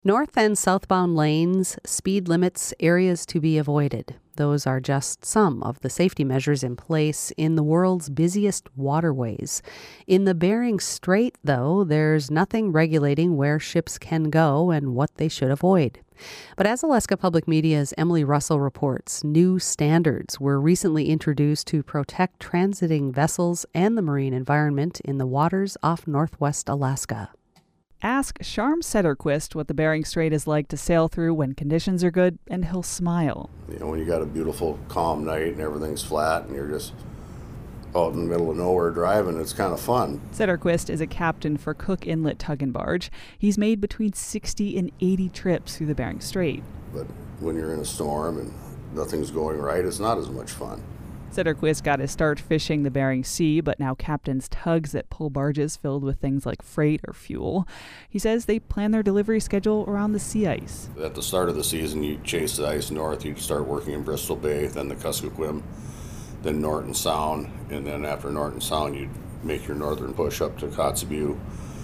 North and southbound lanes, speed limits, areas to be avoided. Those are just some of the safety measures in place in the world's busiest waterways. In the Bering Strait, though, there's nothing regulating where ships can go and what they should avoid. But as Alaska Public Media's Emily Russell reports, new standards were recently introduced to protect transiting vessels and the marine environment in the waters off northwest Alaska. Ask Sharm Sederquist what the Bering Strait is like to sail through when conditions are good, and he'll smile. You know, when you got a beautiful, calm night and everything's flat and you're just out in the middle of nowhere driving, it's kind of fun. Sederquist is a captain for Cook Inlet Tug and Barge. He's made between 60 and 80 trips through the Bering Strait. But when you're in a storm and nothing's going right, it's not as much fun. Sederquist got his start fishing the Bering Sea, but now captains tugs that pull barges filled with things like freight or fuel. He says they plan their delivery schedule around the sea ice. At the start of the season, you chase the ice north, you'd start working in Bristol Bay, then the Kuskokwim, then Norton Sound, and then after Norton Sound, you'd make your northern push up to Kotzebue,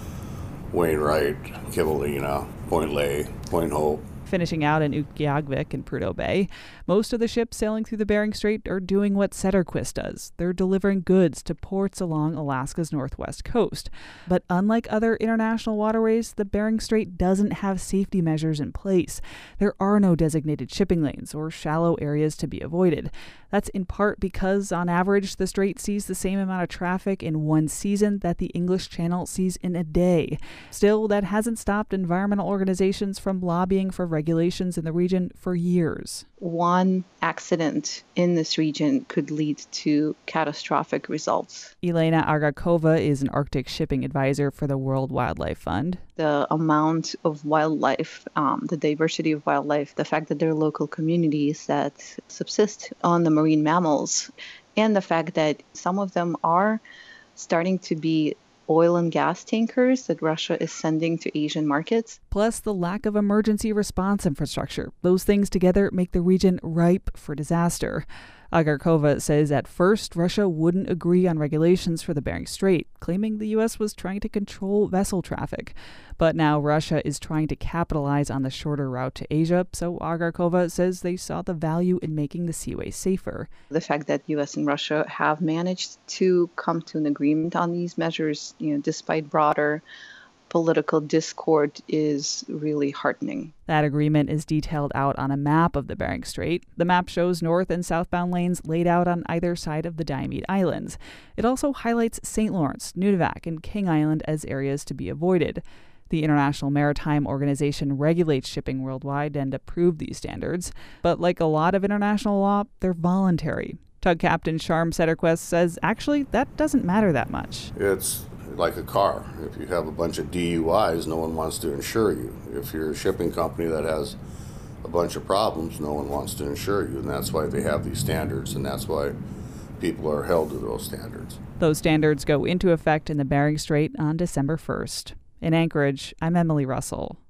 Wainwright, Kivalina, Point Lay, Point Hope. Finishing out in Utqiagvik and Prudhoe Bay. Most of the ships sailing through the Bering Strait are doing what Sederquist does. They're delivering goods to ports along Alaska's northwest coast. But unlike other international waterways, the Bering Strait doesn't have safety measures in place. There are no designated shipping lanes or shallow areas to be avoided. That's in part because, on average, the strait sees the same amount of traffic in one season that the English Channel sees in a day. Still, that hasn't stopped environmental organizations from lobbying for regulations in the region for years. One accident in this region could lead to catastrophic results. Elena Agakova is an Arctic shipping advisor for the World Wildlife Fund. The amount of wildlife, the diversity of wildlife, the fact that there are local communities that subsist on the marine mammals, and the fact that some of them are starting to be oil and gas tankers that Russia is sending to Asian markets. Plus the lack of emergency response infrastructure. Those things together make the region ripe for disaster. Agarkova says at first Russia wouldn't agree on regulations for the Bering Strait, claiming the U.S. was trying to control vessel traffic. But now Russia is trying to capitalize on the shorter route to Asia, so Agarkova says they saw the value in making the seaway safer. The fact that U.S. and Russia have managed to come to an agreement on these measures, despite broader political discord, is really heartening. That agreement is detailed out on a map of the Bering Strait. The map shows north and southbound lanes laid out on either side of the Diomede Islands. It also highlights St. Lawrence, Nunivak, and King Island as areas to be avoided. The International Maritime Organization regulates shipping worldwide and approved these standards. But like a lot of international law, they're voluntary. Tug Captain Sharm Sederquist says actually that doesn't matter that much. It's like a car. If you have a bunch of DUIs, no one wants to insure you. If you're a shipping company that has a bunch of problems, no one wants to insure you. And that's why they have these standards, and that's why people are held to those standards. Those standards go into effect in the Bering Strait on December 1st. In Anchorage, I'm Emily Russell.